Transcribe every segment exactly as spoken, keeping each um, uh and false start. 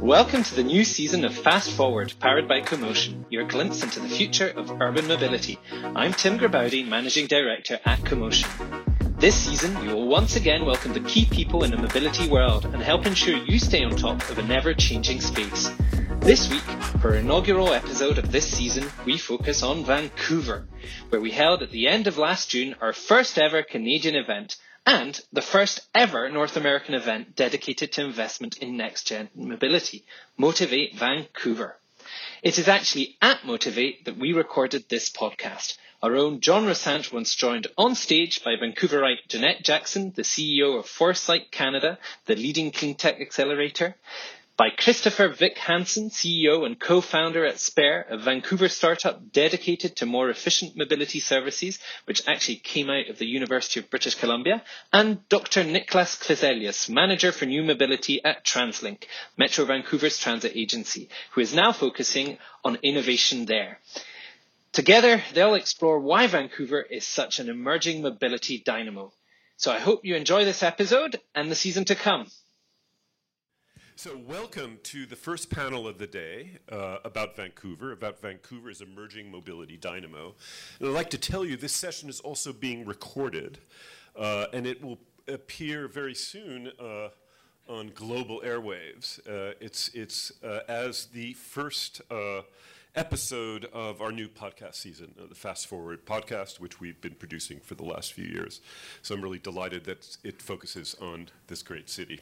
Welcome to the new season of Fast Forward, powered by Commotion, your glimpse into the future of urban mobility. I'm Tim Grabowdy, Managing Director at Commotion. This season, we will once again welcome the key people in the mobility world and help ensure you stay on top of an ever-changing space. This week, for our inaugural episode of this season, we focus on Vancouver, where we held at the end of last June our first ever Canadian event, and the first ever North American event dedicated to investment in next-gen mobility, Motivate Vancouver. It is actually at Motivate that we recorded this podcast. Our own John Rossant once joined on stage by Vancouverite Jeanette Jackson, the C E O of Foresight Canada, the leading clean tech accelerator, by Christopher Vic Hansen, C E O and co-founder at Spare, a Vancouver startup dedicated to more efficient mobility services, which actually came out of the University of British Columbia, and Doctor Niklas Kleselius, manager for new mobility at TransLink, Metro Vancouver's transit agency, who is now focusing on innovation there. Together, they'll explore why Vancouver is such an emerging mobility dynamo. So I hope you enjoy this episode and the season to come. So welcome to the first panel of the day uh, about Vancouver, about Vancouver's emerging mobility dynamo. And I'd like to tell you this session is also being recorded, uh, and it will appear very soon uh, on global airwaves. Uh, it's it's uh, as the first uh, episode of our new podcast season, uh, the Fast Forward podcast, which we've been producing for the last few years. So I'm really delighted that it focuses on this great city.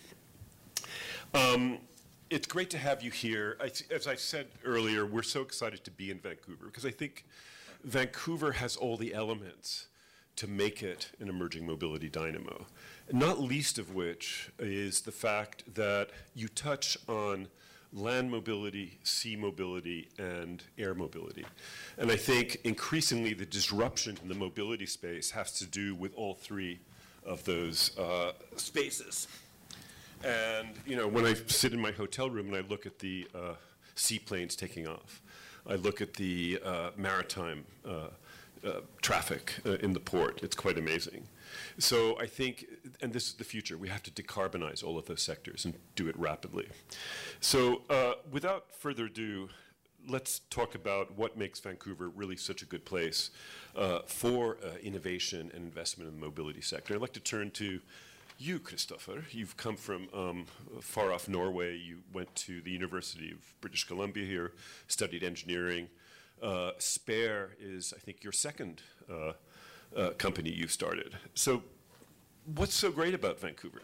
Um, it's great to have you here. I, as I said earlier, we're so excited to be in Vancouver because I think Vancouver has all the elements to make it an emerging mobility dynamo, not least of which is the fact that you touch on land mobility, sea mobility, and air mobility. And I think increasingly the disruption in the mobility space has to do with all three of those uh, spaces. And, you know, when I sit in my hotel room and I look at the uh, seaplanes taking off, I look at the uh, maritime uh, uh, traffic uh, in the port, it's quite amazing. So I think, and this is the future, we have to decarbonize all of those sectors and do it rapidly. So uh, without further ado, let's talk about what makes Vancouver really such a good place uh, for uh, innovation and investment in the mobility sector. I'd like to turn to you, Christopher. You've come from um, far off Norway. You went to the University of British Columbia here, studied engineering. Uh, Spare is, I think, your second uh, uh, company you've started. So what's so great about Vancouver?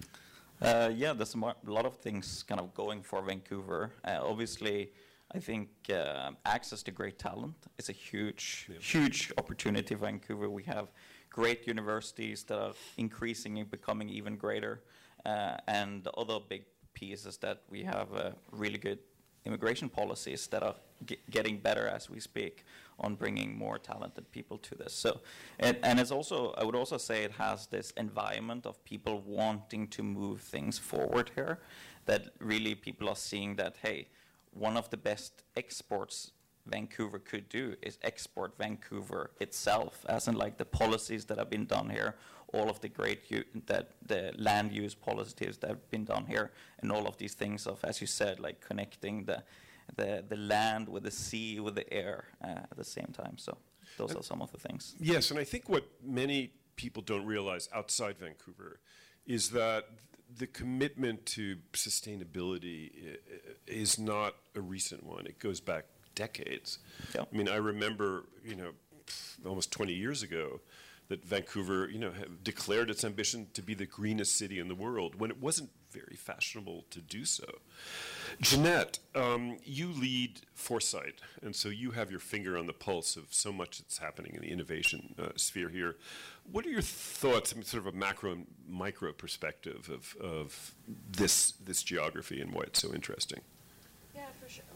Uh, yeah, there's a, mo- a lot of things kind of going for Vancouver. Uh, obviously, I think uh, access to great talent is a huge, yeah. huge opportunity for Vancouver. We have great universities that are increasingly becoming even greater. Uh, and the other big piece is that we have uh, really good immigration policies that are g- getting better as we speak on bringing more talented people to this. So, and, and it's also, I would also say it has this environment of people wanting to move things forward here, that really people are seeing that, hey, one of the best exports Vancouver could do is export Vancouver itself, as in like the policies that have been done here, all of the great u- that the land use policies that have been done here, and all of these things of, as you said, like connecting the the, the land with the sea, with the air uh, at the same time. So those and are some of the things. Yes, and I think what many people don't realize outside Vancouver is that the commitment to sustainability is not a recent one. It goes back decades. Yeah. I mean, I remember, you know, almost twenty years ago that Vancouver, you know, declared its ambition to be the greenest city in the world when it wasn't very fashionable to do so. Jeanette, um, you lead Foresight, and so you have your finger on the pulse of so much that's happening in the innovation uh, sphere here. What are your thoughts, I mean, sort of a macro and micro perspective of, of this, this geography and why it's so interesting? Yeah, for sure.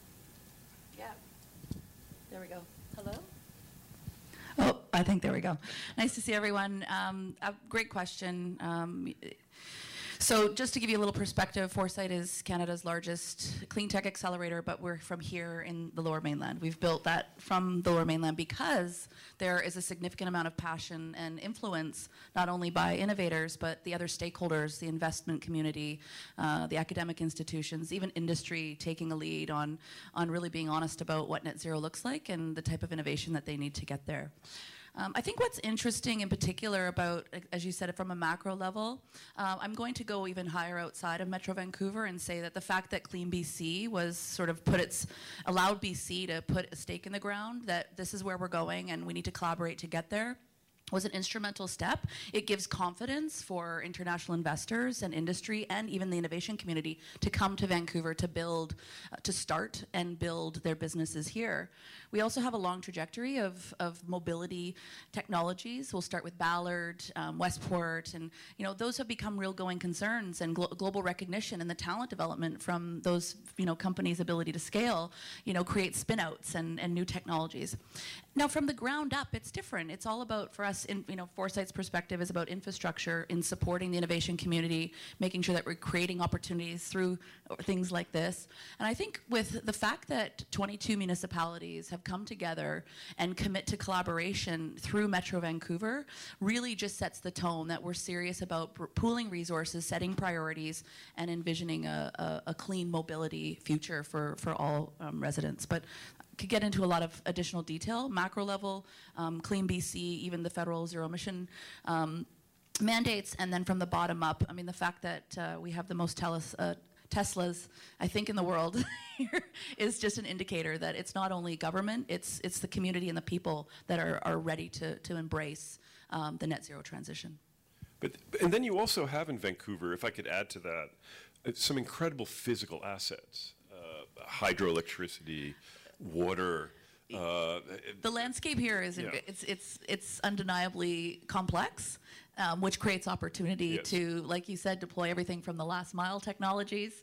Yeah. There we go. Hello? Oh, I think there we go. Nice to see everyone. Um, a great question. Um, So just to give you a little perspective, Foresight is Canada's largest clean tech accelerator, but we're from here in the Lower Mainland. We've built that from the Lower Mainland because there is a significant amount of passion and influence, not only by innovators, but the other stakeholders, the investment community, uh, the academic institutions, even industry taking a lead on, on really being honest about what net zero looks like and the type of innovation that they need to get there. Um, I think what's interesting in particular about, as you said, from a macro level, uh, I'm going to go even higher outside of Metro Vancouver and say that the fact that Clean B C was sort of put its, allowed B C to put a stake in the ground, that this is where we're going and we need to collaborate to get there, was an instrumental step. It gives confidence for international investors and industry and even the innovation community to come to Vancouver to build, uh, to start and build their businesses here. We also have a long trajectory of, of mobility technologies. We'll start with Ballard, um, Westport, and you know those have become real going concerns, and glo global recognition and the talent development from those you know companies' ability to scale, you know, create spin-outs and, and new technologies. Now, from the ground up, it's different. It's all about, for us, in, you know, Foresight's perspective is about infrastructure in supporting the innovation community, making sure that we're creating opportunities through things like this. And I think with the fact that twenty-two municipalities have come together and commit to collaboration through Metro Vancouver really just sets the tone that we're serious about pooling resources, setting priorities, and envisioning a, a, a clean mobility future for, for all um, residents. But could get into a lot of additional detail, macro level, um, Clean B C, even the federal zero emission um, mandates, and then from the bottom up, I mean, the fact that uh, we have the most teles, uh, Teslas, I think, in the world here is just an indicator that it's not only government, it's, it's the community and the people that are, are ready to, to embrace um, the net zero transition. But, and then you also have in Vancouver, if I could add to that, uh, some incredible physical assets, uh, hydroelectricity, water. Uh, the landscape here is yeah. it's it's it's undeniably complex, um, which creates opportunity yes. to, like you said, deploy everything from the last mile technologies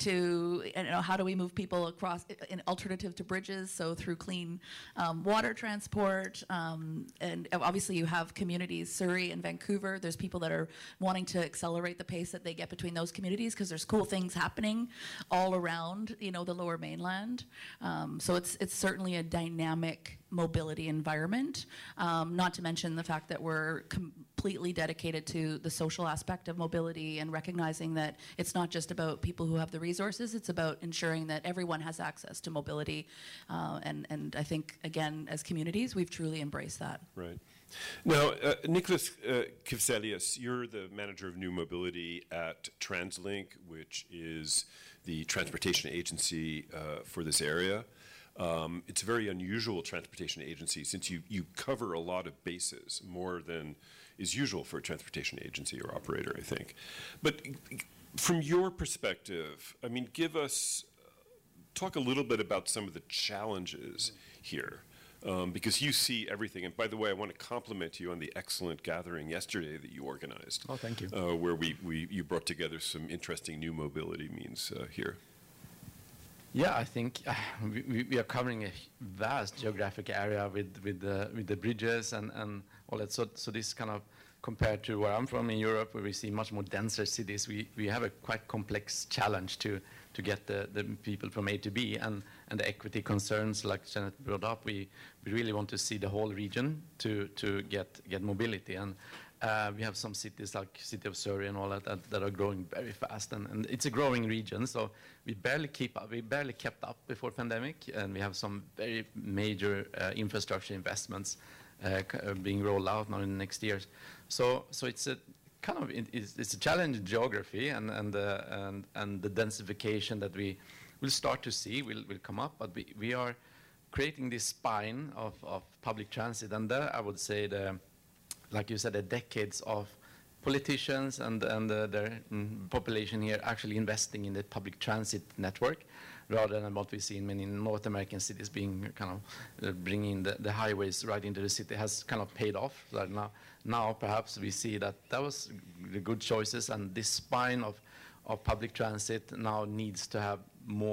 to you know how do we move people across in alternative to bridges, so through clean um, water transport, um, and obviously you have communities, Surrey and Vancouver. There's people that are wanting to accelerate the pace that they get between those communities because there's cool things happening all around you know the Lower Mainland. Um, so it's it's certainly a dynamic mobility environment, um, not to mention the fact that we're completely dedicated to the social aspect of mobility and recognizing that it's not just about people who have the resources, it's about ensuring that everyone has access to mobility. Uh, and, and I think, again, as communities, we've truly embraced that. Right. Now, uh, Nicholas uh, Kivselius, you're the manager of new mobility at TransLink, which is the transportation agency uh, for this area. Um, it's a very unusual transportation agency since you, you cover a lot of bases, more than is usual for a transportation agency or operator, I think. But from your perspective, I mean, give us, uh, talk a little bit about some of the challenges here, um, because you see everything. And by the way, I want to compliment you on the excellent gathering yesterday that you organized. Oh, thank you. Uh, where we, we, you brought together some interesting new mobility means uh, here. Yeah, I think uh, we, we are covering a vast geographic area with with the with the bridges and and all that. So so this kind of compared to where I'm from in Europe, where we see much more denser cities, we we have a quite complex challenge to to get the the people from A to B, and and the equity concerns like Janet brought up. We we really want to see the whole region to to get get mobility. And Uh, we have some cities like City of Surrey and all that, that that are growing very fast, and, and it's a growing region. So we barely keep up. We barely kept up before pandemic, and we have some very major uh, infrastructure investments uh, uh, being rolled out now in the next years. So so it's a kind of it, it's, it's a challenge in geography, and and uh, and and the densification that we will start to see will will come up. But we we are creating this spine of of public transit, and there I would say the like you said, the decades of politicians and, and uh, their mm, population here actually investing in the public transit network, rather than what we see in many North American cities being kind of uh, bringing the, the highways right into the city has kind of paid off. So now, now perhaps we see that that was the good choices, and this spine of, of public transit now needs to have more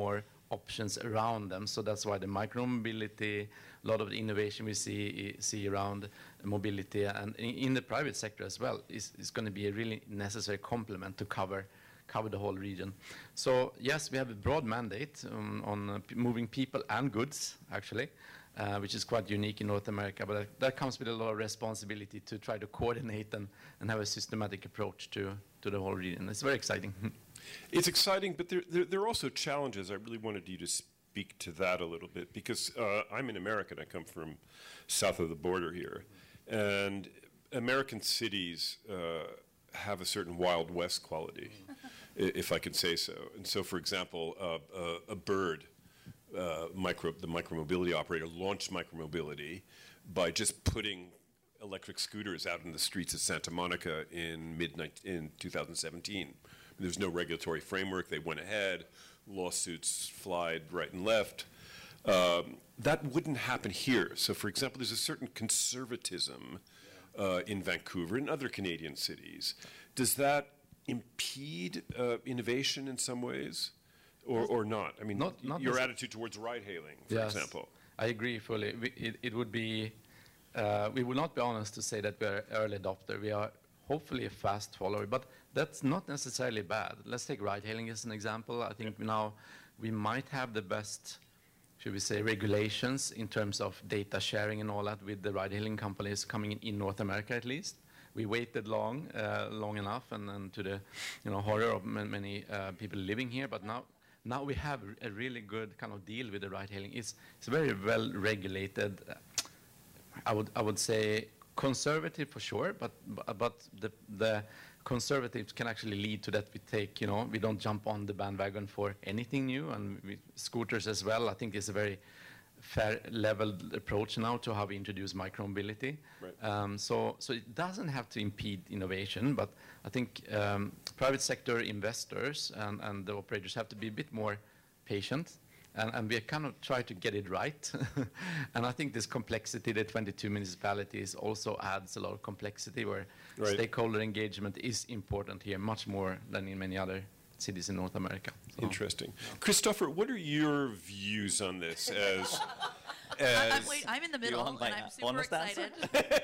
options around them. So that's why the micromobility, a lot of the innovation we see see around mobility and in, in the private sector as well is, is going to be a really necessary complement to cover cover the whole region. So yes, we have a broad mandate um, on uh, p moving people and goods, actually, uh, which is quite unique in North America, but that, that comes with a lot of responsibility to try to coordinate and, and have a systematic approach to, to the whole region. It's very exciting. It's exciting, but there, there, there are also challenges. I really wanted you to speak to that a little bit, because uh, I'm an American. I come from south of the border here, and American cities uh, have a certain Wild West quality, if I can say so. And so, for example, uh, uh, a bird, uh, micro, the micromobility operator launched micromobility by just putting electric scooters out in the streets of Santa Monica in mid in two thousand seventeen. There's no regulatory framework. They went ahead. Lawsuits flied right and left. Um, that wouldn't happen here. So, for example, there's a certain conservatism uh, in Vancouver and other Canadian cities. Does that impede uh, innovation in some ways, or, or not? I mean, not, not your attitude towards ride-hailing, for yes, example. I agree fully. We, it, it would be, uh, we would not be honest to say that we're early adopter. We are hopefully a fast follower, but that's not necessarily bad. Let's take ride-hailing as an example. I think now we might have the best, should we say, regulations in terms of data sharing and all that with the ride-hailing companies coming in, in North America at least. We waited long, uh, long enough, and, and to the, you know, horror of many, many uh, people living here. But now, now we have a really good kind of deal with the ride-hailing. It's, it's very well regulated. Uh, I would, I would say conservative for sure, but but the the conservatives can actually lead to that we take, you know, we don't jump on the bandwagon for anything new, and we, scooters as well. I think it's a very fair leveled approach now to how we introduce micromobility. Right. Um, so, so it doesn't have to impede innovation, but I think um, private sector investors and, and the operators have to be a bit more patient, and, and we kind of try to get it right. And I think this complexity, the twenty-two municipalities, also adds a lot of complexity where right. stakeholder engagement is important here, much more than in many other cities in North America. So. Interesting. Christopher, what are your views on this as... as I'm, wait, I'm in the middle, and I'm super excited.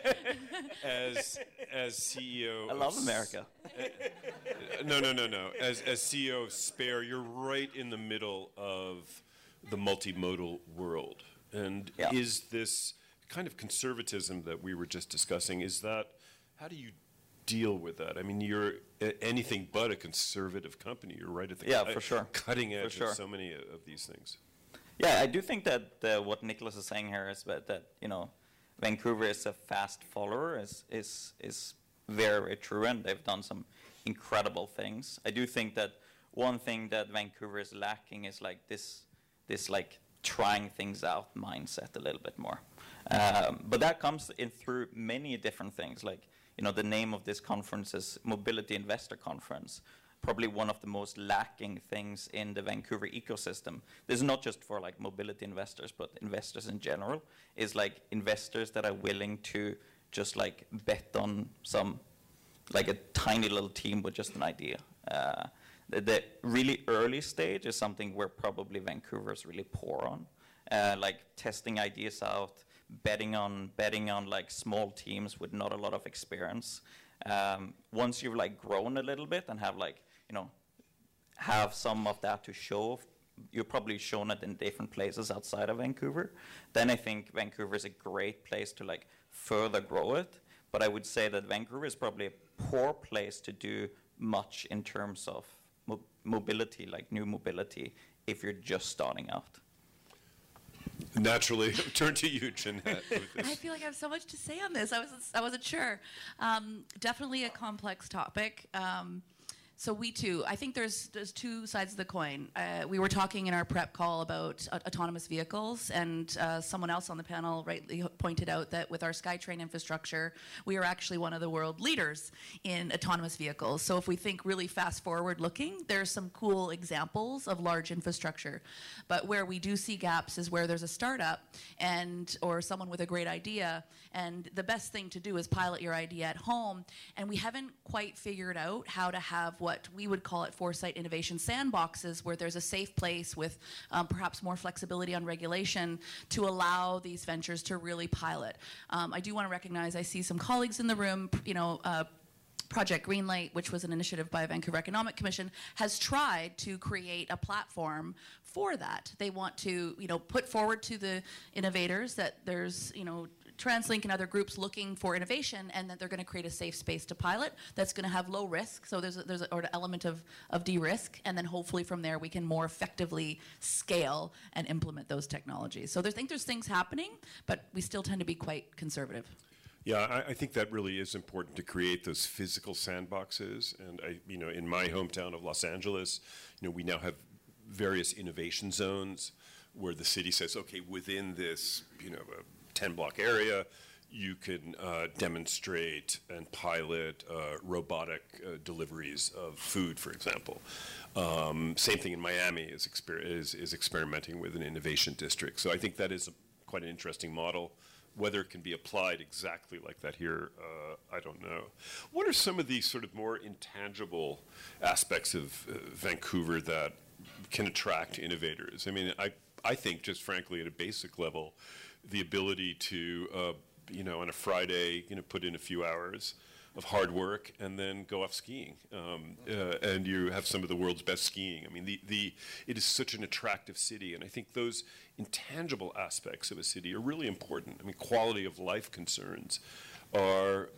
as, as C E O... I love America. Uh, no, no, no, no. As, as C E O of Spare, you're right in the middle of the multimodal world. And yeah. is this kind of conservatism that we were just discussing, is that... How do you deal with that? I mean, you're anything but a conservative company. You're right at the yeah, for sure. cutting edge for sure. of so many of these things. Yeah, I do think that uh, what Nicholas is saying here is that, that you know, Vancouver is a fast follower is is is very, very true, and they've done some incredible things. I do think that one thing that Vancouver is lacking is like this this like trying things out mindset a little bit more. Um, but that comes in through many different things. Like, you know, the name of this conference is Mobility Investor Conference. Probably one of the most lacking things in the Vancouver ecosystem. This is not just for like mobility investors, but investors in general, is like investors that are willing to just like bet on some, like a tiny little team with just an idea. Uh, the, the really early stage is something where probably Vancouver is really poor on, uh, like testing ideas out, betting on betting on like small teams with not a lot of experience. Um, once you've like grown a little bit and have like, you know, have some of that to show, you've probably shown it in different places outside of Vancouver, then I think Vancouver is a great place to like further grow it. But I would say that Vancouver is probably a poor place to do much in terms of mo mobility, like new mobility, if you're just starting out. Naturally, turn to you, Jeanette. I feel like I have so much to say on this. I wasn't, I wasn't sure. Um, definitely a complex topic. Um, So we too, I think there's, there's two sides of the coin. Uh, we were talking in our prep call about uh, autonomous vehicles, and uh, someone else on the panel rightly pointed out that with our SkyTrain infrastructure, we are actually one of the world leaders in autonomous vehicles. So if we think really fast forward looking, there's some cool examples of large infrastructure. But where we do see gaps is where there's a startup and or someone with a great idea, and the best thing to do is pilot your idea at home, and we haven't quite figured out how to have what we would call at Foresight innovation sandboxes, where there's a safe place with um, perhaps more flexibility on regulation to allow these ventures to really pilot. Um, I do want to recognize, I see some colleagues in the room, you know, uh, Project Greenlight, which was an initiative by Vancouver Economic Commission, has tried to create a platform for that. They want to, you know, put forward to the innovators that there's, you know, TransLink and other groups looking for innovation, and that they're going to create a safe space to pilot that's going to have low risk. So there's a, there's a, or an element of, of de-risk, and then hopefully from there we can more effectively scale and implement those technologies. So I think there's things happening, but we still tend to be quite conservative. Yeah, I, I think that really is important to create those physical sandboxes. And I, you know, in my hometown of Los Angeles, you know, we now have various innovation zones where the city says, okay, within this, you know, a ten block area, you can uh, demonstrate and pilot uh, robotic uh, deliveries of food, for example. Um, same thing in Miami is, exper is, is experimenting with an innovation district. So I think that is a, quite an interesting model. Whether it can be applied exactly like that here, uh, I don't know. What are some of these sort of more intangible aspects of uh, Vancouver that can attract innovators? I mean, I, I think just frankly at a basic level, the ability to, uh, you know, on a Friday, you know, put in a few hours of hard work and then go off skiing. Um, uh, and you have some of the world's best skiing. I mean, the, the, it is such an attractive city, and I think those intangible aspects of a city are really important. I mean, quality of life concerns are,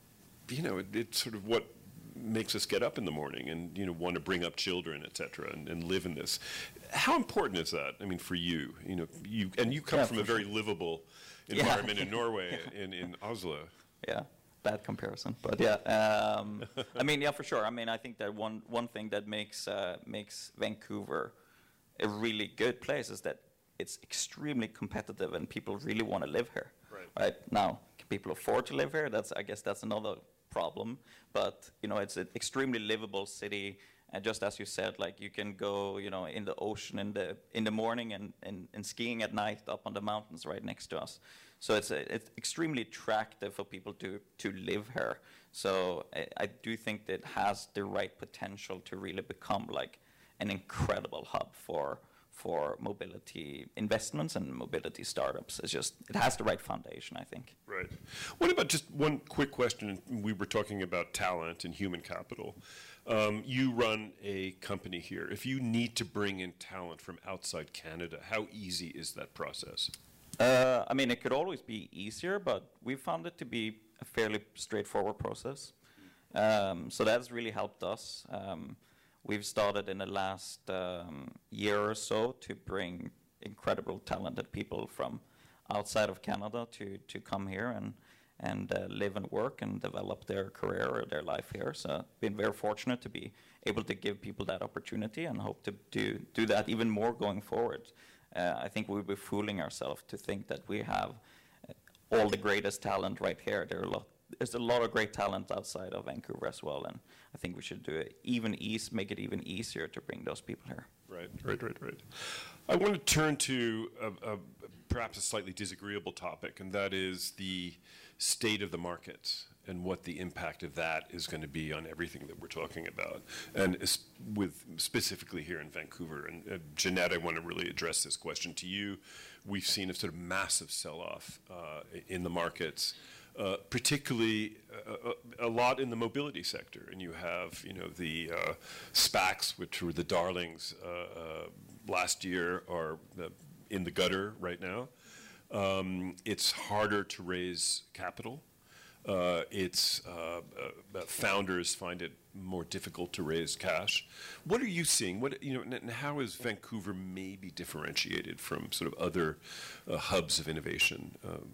you know, it, it's sort of what makes us get up in the morning and, you know, want to bring up children, et cetera, and, and live in this. How important is that, I mean, for you? You know, you, and you come Yeah, from a for very sure. livable Yeah. environment in Norway, in, in Oslo. Yeah, bad comparison, but yeah. Um, I mean, yeah, for sure. I mean, I think that one one thing that makes uh, makes Vancouver a really good place is that it's extremely competitive, and people really want to live here. Right. Right now, can people afford to live here? That's I guess that's another problem. But you know, it's an extremely livable city. And just as you said, like you can go, you know, in the ocean in the in the morning and, and, and skiing at night up on the mountains right next to us. So it's a, it's extremely attractive for people to to live here. So I, I do think that it has the right potential to really become like an incredible hub for for mobility investments and mobility startups. It's just it has the right foundation, I think. Right. What about just one quick question? We were talking about talent and human capital. Um, you run a company here. If you need to bring in talent from outside Canada, how easy is that process? Uh, I mean, it could always be easier, but we found it to be a fairly straightforward process. Um, so that's really helped us. Um, we've started in the last um, year or so to bring incredible talented people from outside of Canada to, to come here and and uh, live and work and develop their career or their life here. So been very fortunate to be able to give people that opportunity and hope to do, do that even more going forward. Uh, I think we'll be fooling ourselves to think that we have uh, all the greatest talent right here. There are a lot, there's a lot of great talent outside of Vancouver as well, and I think we should do it even ease, make it even easier to bring those people here. Right, right, right, right. I want to turn to a, a, perhaps a slightly disagreeable topic, and that is the state of the market and what the impact of that is going to be on everything that we're talking about, and is with specifically here in Vancouver. And uh, Jeanette, I want to really address this question to you. We've seen a sort of massive sell-off uh, in the markets, uh, particularly a, a lot in the mobility sector. And you have, you know, the uh, SPACs, which were the darlings uh, uh, last year, are uh, in the gutter right now. Um, it's harder to raise capital. Uh, it's uh, uh, founders find it more difficult to raise cash. What are you seeing? What you know, and how is Vancouver maybe differentiated from sort of other uh, hubs of innovation? Um,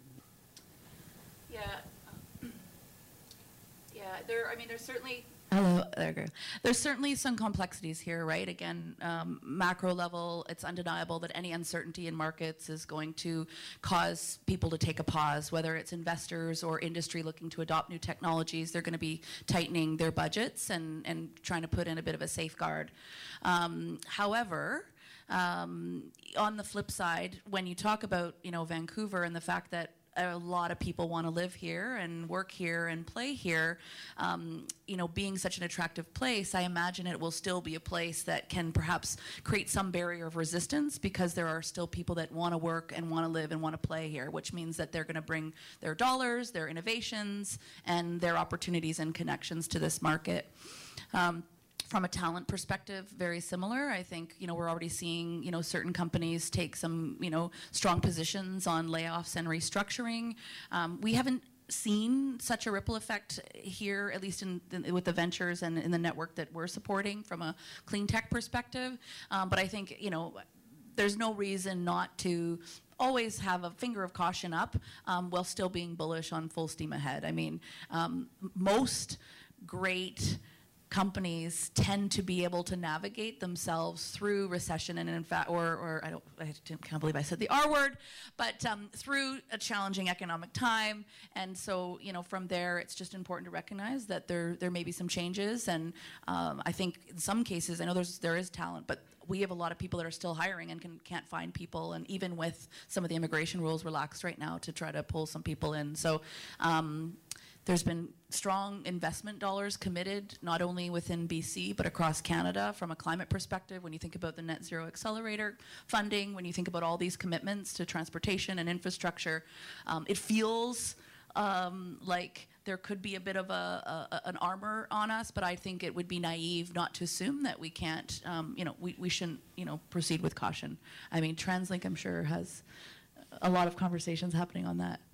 Yeah. um, Yeah, there, I mean, there's certainly, hello, there we go. There's certainly some complexities here, right? Again, um, macro level, it's undeniable that any uncertainty in markets is going to cause people to take a pause, whether it's investors or industry looking to adopt new technologies. They're going to be tightening their budgets and, and trying to put in a bit of a safeguard. Um, however, Um, on the flip side, when you talk about, you know, Vancouver and the fact that a lot of people want to live here and work here and play here, um, you know, being such an attractive place, I imagine it will still be a place that can perhaps create some barrier of resistance, because there are still people that want to work and want to live and want to play here, which means that they're going to bring their dollars, their innovations, and their opportunities and connections to this market. Um, From a talent perspective, very similar. I think, you know, we're already seeing, you know, certain companies take some, you know, strong positions on layoffs and restructuring. Um, we haven't seen such a ripple effect here, at least in, in with the ventures and in the network that we're supporting from a clean tech perspective. Um, but I think, you know, there's no reason not to always have a finger of caution up um, while still being bullish on full steam ahead. I mean, um, most great companies tend to be able to navigate themselves through recession, and in fact, or, or I don't, I can't believe I said the R word, but um, through a challenging economic time. And so, you know, from there, it's just important to recognize that there there may be some changes. And um, I think in some cases, I know there's there is talent, but we have a lot of people that are still hiring and can, can't find people, and even with some of the immigration rules relaxed right now to try to pull some people in. So. Um, There's been strong investment dollars committed, not only within B C, but across Canada from a climate perspective. When you think about the Net Zero Accelerator funding, when you think about all these commitments to transportation and infrastructure, um, it feels um, like there could be a bit of a, a, an armor on us, but I think it would be naive not to assume that we can't, um, you know, we, we shouldn't, you know, proceed with caution. I mean, TransLink, I'm sure, has a lot of conversations happening on that.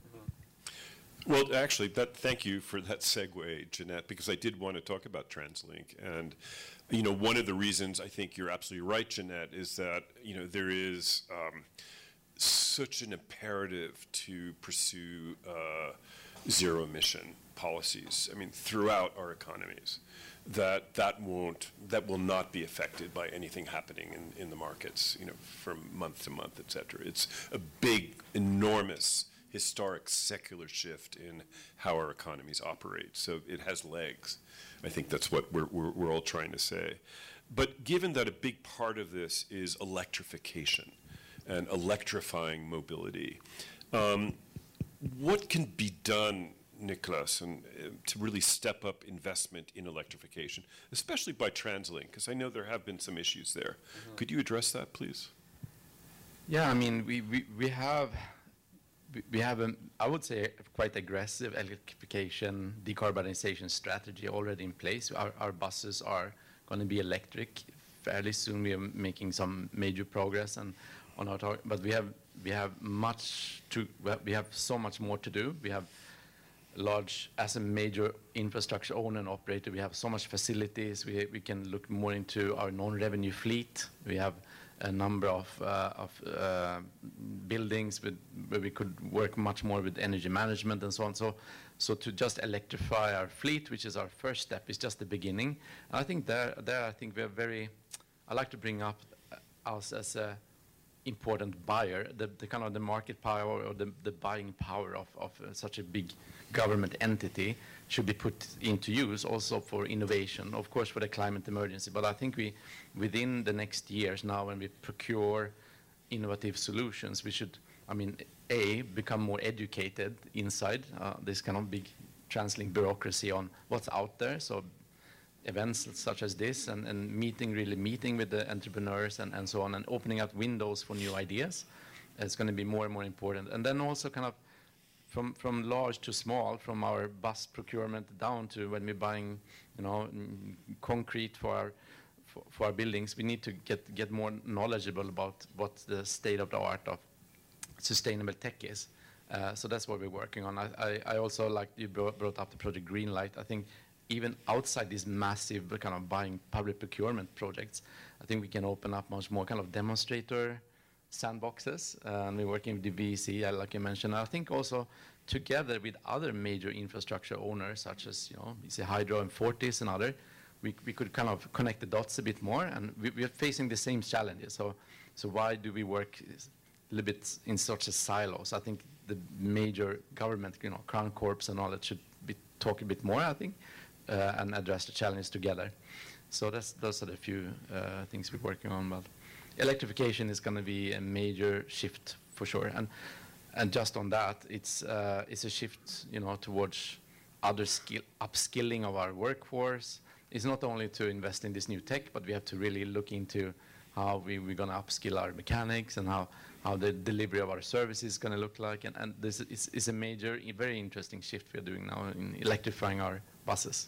Well, actually, that, thank you for that segue, Jeanette, because I did want to talk about TransLink. And, you know, one of the reasons I think you're absolutely right, Jeanette, is that, you know, there is um, such an imperative to pursue uh, zero emission policies, I mean, throughout our economies, that that won't, that will not be affected by anything happening in, in the markets, you know, from month to month, et cetera. It's a big, enormous, historic secular shift in how our economies operate. So it has legs. I think that's what we're, we're, we're all trying to say. But given that a big part of this is electrification and electrifying mobility, um, what can be done, Nicholas, and uh, to really step up investment in electrification, especially by TransLink, because I know there have been some issues there. Mm-hmm. Could you address that, please? Yeah, I mean, we, we, we have We have, a, I would say, a quite aggressive electrification, decarbonization strategy already in place. Our, our buses are going to be electric fairly soon. We are making some major progress and on our target, but we have we have much to. We have so much more to do. We have large, as a major infrastructure owner and operator, we have so much facilities. We we can look more into our non-revenue fleet. We have a number of, uh, of uh, buildings with, where we could work much more with energy management and so on. So, so to just electrify our fleet, which is our first step, is just the beginning. And I think there, there I think we're very, I like to bring up us as a important buyer, the, the kind of the market power or the, the buying power of, of uh, such a big government entity should be put into use also for innovation, of course for the climate emergency. But I think we, within the next years now, when we procure innovative solutions, we should, I mean, A, become more educated inside uh, this kind of big TransLink bureaucracy on what's out there. So events such as this and, and meeting, really meeting with the entrepreneurs and, and so on, and opening up windows for new ideas. It's going to be more and more important. And then also kind of from, from large to small, from our bus procurement down to when we're buying, you know, concrete for our, for, for our buildings, we need to get, get more knowledgeable about what the state of the art of sustainable tech is. Uh, so that's what we're working on. I, I, I also, like you brought, brought up the project Greenlight, I think even outside these massive kind of buying public procurement projects, I think we can open up much more kind of demonstrator sandboxes. Uh, and we're working with the V E C, like you mentioned. I think also together with other major infrastructure owners, such as, you know, you see Hydro and Fortis and other, we, we could kind of connect the dots a bit more. And we, we are facing the same challenges. So, so why do we work a little bit in such a silos? I think the major government, you know, Crown Corps and all that should be talk a bit more, I think. Uh, and address the challenges together. So that's, those are the few uh, things we're working on. But electrification is going to be a major shift for sure. And and just on that, it's uh, it's a shift, you know, towards other skill upskilling of our workforce. It's not only to invest in this new tech, but we have to really look into how we, we're going to upskill our mechanics and how, how the delivery of our services is going to look like. And, and this is, is a major, very interesting shift we're doing now in electrifying our buses.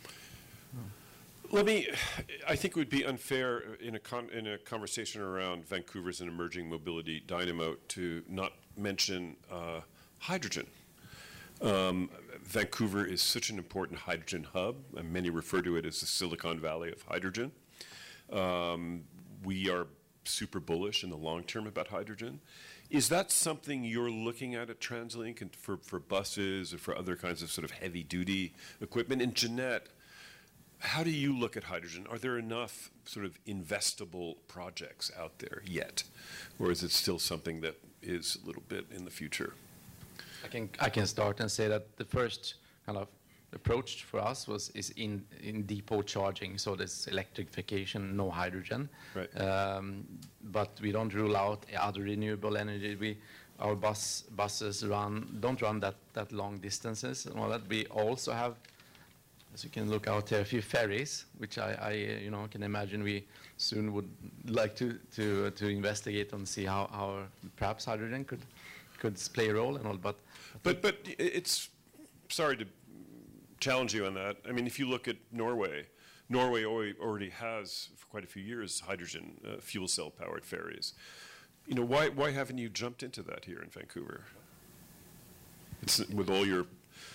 Let me, I think it would be unfair in a, con, in a conversation around Vancouver as an emerging mobility dynamo to not mention uh, hydrogen. Um, Vancouver is such an important hydrogen hub, and many refer to it as the Silicon Valley of hydrogen. Um, we are super bullish in the long term about hydrogen. Is that something you're looking at at TransLink and for, for buses or for other kinds of sort of heavy duty equipment? And Jeanette, how do you look at hydrogen? Are there enough sort of investable projects out there yet? Or is it still something that is a little bit in the future? I can, I can start and say that the first kind of approach for us was is in, in depot charging, so this electrification, no hydrogen. Right. Um, but we don't rule out other renewable energy. We, our bus buses run don't run that, that long distances and all that. We also have, as you can look out here, a few ferries, which I, I you know can imagine we soon would like to to to investigate and see how, how perhaps hydrogen could could play a role and all. But but but it's sorry to challenge you on that. I mean, if you look at Norway, Norway already has for quite a few years hydrogen uh, fuel cell powered ferries. You know, why why haven't you jumped into that here in Vancouver? It's with all your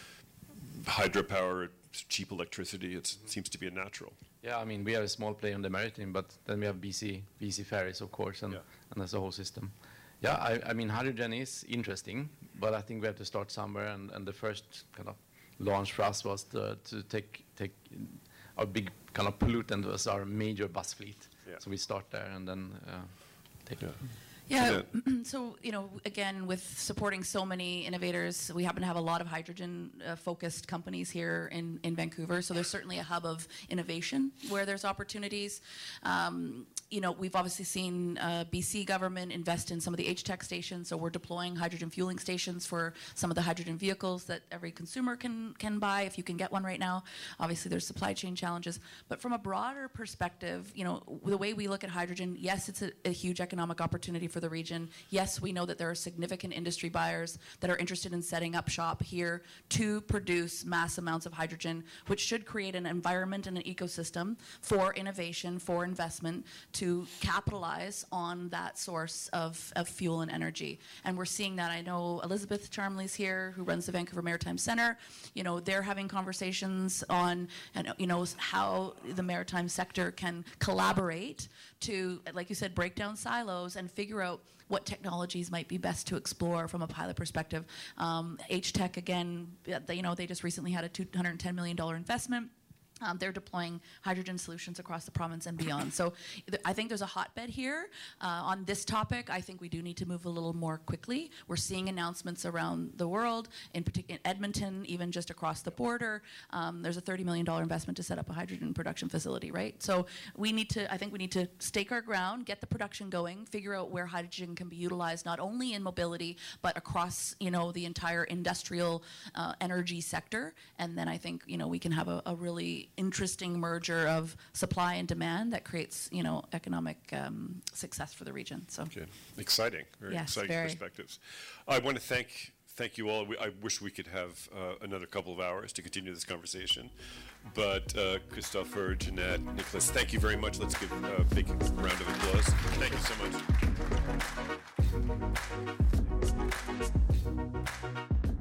hydropower, cheap electricity. It's, it seems to be a natural. Yeah, I mean, we are a small player on the maritime, but then we have B C B C ferries, of course, and yeah. and that's the whole system. Yeah, I, I mean, hydrogen is interesting, but I think we have to start somewhere, and, and the first kind of launch for us was to, to take take our big kind of pollutant was our major bus fleet. Yeah. So we start there and then uh, take yeah. it. Yeah, so, you know, again, with supporting so many innovators, we happen to have a lot of hydrogen-focused uh, companies here in, in Vancouver, so there's certainly a hub of innovation where there's opportunities. Um, you know, we've obviously seen uh, B C government invest in some of the H TEC stations, so we're deploying hydrogen fueling stations for some of the hydrogen vehicles that every consumer can, can buy, if you can get one right now. Obviously, there's supply chain challenges. But from a broader perspective, you know, the way we look at hydrogen, yes, it's a, a huge economic opportunity for the region. Yes, we know that there are significant industry buyers that are interested in setting up shop here to produce mass amounts of hydrogen, which should create an environment and an ecosystem for innovation, for investment, to capitalize on that source of, of fuel and energy. And we're seeing that. I know Elizabeth Charmley's here, who runs the Vancouver Maritime Center. You know, they're having conversations on, you know, how the maritime sector can collaborate to, like you said, break down silos and figure out what technologies might be best to explore from a pilot perspective. Um, H TEC, again, they, you know, they just recently had a two hundred ten million dollars investment. Um, they're deploying hydrogen solutions across the province and beyond. So th I think there's a hotbed here. Uh, on this topic, I think we do need to move a little more quickly. We're seeing announcements around the world, in particular in Edmonton, even just across the border. Um, there's a thirty million dollars investment to set up a hydrogen production facility, right? So we need to, I think we need to stake our ground, get the production going, figure out where hydrogen can be utilized, not only in mobility, but across, you know, the entire industrial uh, energy sector. And then I think, you know, we can have a, a really interesting merger of supply and demand that creates, you know, economic um, success for the region. So, okay. Exciting, very yes, exciting very. perspectives. I want to thank thank you all. We, I wish we could have uh, another couple of hours to continue this conversation, but uh, Christopher, Jeanette, Nicholas, thank you very much. Let's give a big round of applause. Thank you so much.